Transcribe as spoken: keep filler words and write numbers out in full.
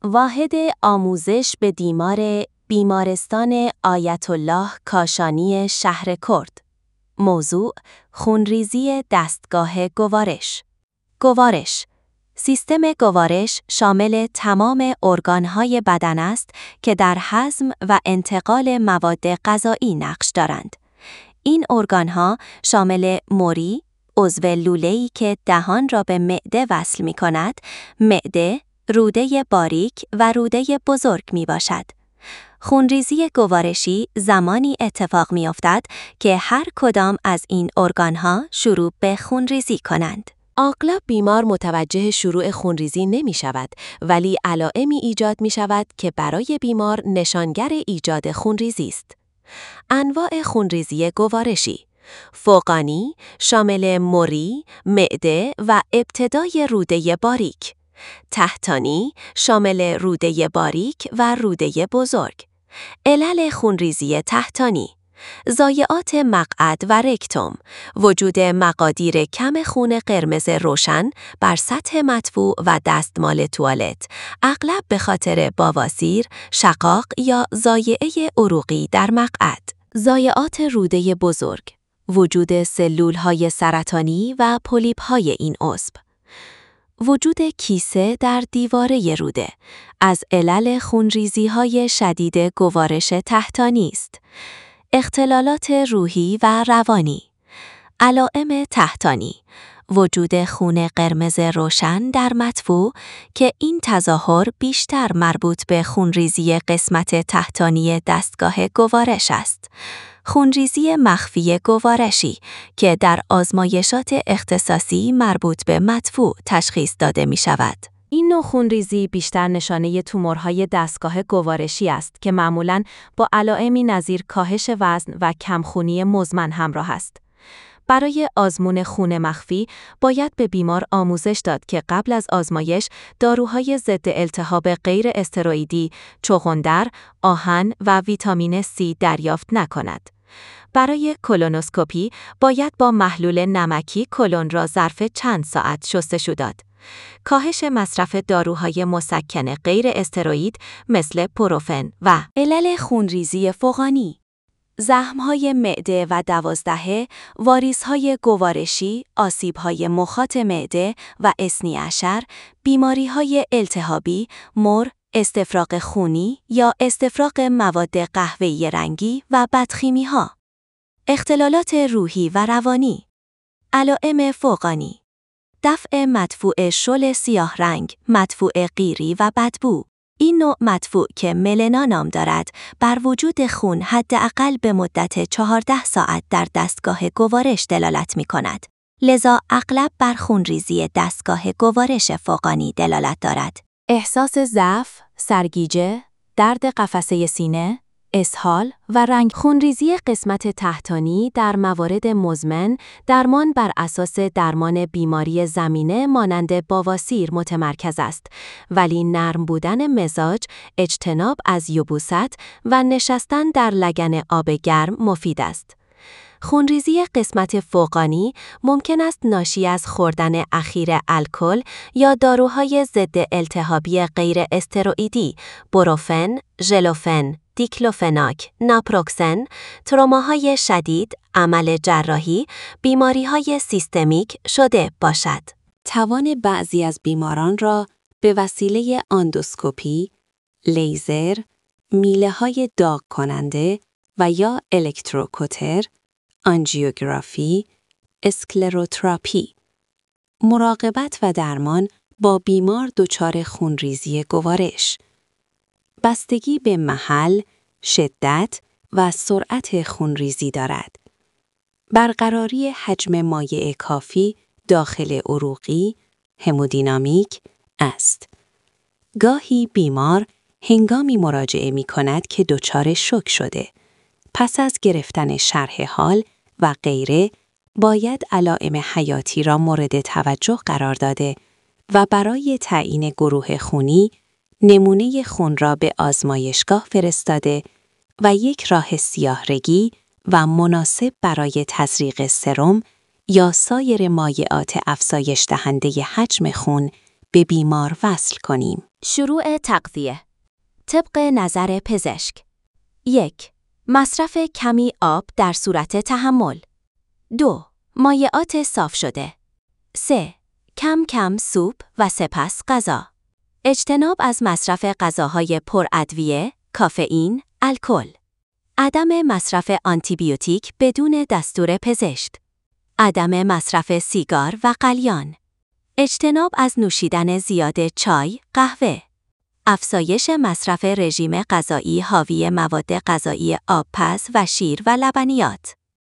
واحد آموزش به دیمار بیمارستان آیت الله کاشانی شهر کرد. موضوع: خونریزی دستگاه گوارش. گوارش سیستم گوارش شامل تمام ارگان‌های بدن است که در هضم و انتقال مواد غذایی نقش دارند. این ارگان‌ها شامل موری، عضو لوله‌ای که دهان را به معده وصل می‌کند، معده، روده باریک و روده بزرگ میباشد. خونریزی گوارشی زمانی اتفاق میافتد که هر کدام از این ارگانها شروع به خونریزی کنند. اغلب بیمار متوجه شروع خونریزی نمی شود، ولی علائمی ایجاد می شود که برای بیمار نشانگر ایجاد خونریزی است. انواع خونریزی گوارشی: فوقانی، شامل موری، معده و ابتدای روده باریک. تحتانی، شامل روده باریک و روده بزرگ. علل خونریزی تحتانی: ضایعات مقعد و رکتوم، وجود مقادیر کم خون قرمز روشن بر سطح مدفوع و دستمال توالت، اغلب به خاطر بواسیر، شقاق یا ضایعه عروقی در مقعد. ضایعات روده بزرگ، وجود سلول‌های سرطانی و پولیپ‌های این عضو. وجود کیسه در دیواره روده از علل خونریزی‌های شدید گوارش تحتانی است. اختلالات روحی و روانی. علائم تحتانی: وجود خون قرمز روشن در مدفوع که این تظاهر بیشتر مربوط به خونریزی قسمت تحتانی دستگاه گوارش است. خونریزی مخفی گوارشی که در آزمایشات اختصاصی مربوط به مدفوع تشخیص داده می شود. این نوع خونریزی بیشتر نشانه تومورهای دستگاه گوارشی است که معمولاً با علائمی نظیر کاهش وزن و کمخونی مزمن همراه است. برای آزمون خون مخفی باید به بیمار آموزش داد که قبل از آزمایش داروهای ضد التهاب غیر استروئیدی، چغندر، آهن و ویتامین سی دریافت نکند. برای کولونوسکوپی باید با محلول نمکی کلون را ظرف چند ساعت شستشو داد. کاهش مصرف داروهای مسکن غیر استروئید مثل پروفن و علل خونریزی فوقانی: زخم‌های معده و دوازدهه، واریس‌های گوارشی، آسیب‌های مخاط معده و اثنی عشر، بیماری‌های التهابی، مر، استفراغ خونی یا استفراغ مواد قهوه‌ای رنگی و بدخیمی‌ها. اختلالات روحی و روانی. علائم فوقانی: دفع مدفوع شل سیاه رنگ، مدفوع قیری و بدبو. این نوع مدفوع که ملنا نام دارد، بر وجود خون حداقل به مدت چهارده ساعت در دستگاه گوارش دلالت می کند. لذا اغلب بر خونریزی دستگاه گوارش فوقانی دلالت دارد. احساس ضعف، سرگیجه، درد قفسه سینه، اسهال و رنگ. خونریزی قسمت تحتانی در موارد مزمن درمان بر اساس درمان بیماری زمینه مانند بواسیر متمرکز است، ولی نرم بودن مزاج، اجتناب از یبوست و نشستن در لگن آب گرم مفید است. خونریزی قسمت فوقانی ممکن است ناشی از خوردن اخیر الکل یا داروهای ضد التهابی غیر استروئیدی، بروفن، ژلوفن، دیکلوفناک، ناپروکسن، تروماهای شدید، عمل جراحی، بیماریهای سیستمیک شده باشد. توان بعضی از بیماران را به وسیله اندوسکوپی، لیزر، میله‌های داغ کننده و یا الکتروکوتر، آنژیوگرافی، اسکلروتراپی، مراقبت و درمان با بیمار دچار خونریزی گوارش. بستگی به محل، شدت و سرعت خونریزی دارد. برقراری حجم مایع کافی داخل عروقی، همودینامیک است. گاهی بیمار هنگامی مراجعه می کند که دچار شوک شده. پس از گرفتن شرح حال و غیره باید علائم حیاتی را مورد توجه قرار داده و برای تعیین گروه خونی نمونه خون را به آزمایشگاه فرستاده و یک راه سیاه‌رگی و مناسب برای تزریق سرم یا سایر مایعات افزایش دهنده حجم خون به بیمار وصل کنیم. شروع تغذیه. طبق نظر پزشک. یک. مصرف کمی آب در صورت تحمل. دو. مایعات صاف شده. سه. کم کم سوپ و سپس غذا. اجتناب از مصرف غذاهای پر ادویه، کافئین، الکل. عدم مصرف آنتیبیوتیک بدون دستور پزشک. عدم مصرف سیگار و قلیان. اجتناب از نوشیدن زیاد چای، قهوه. افزایش مصرف رژیم غذایی حاوی مواد غذایی آبپز و شیر و لبنیات.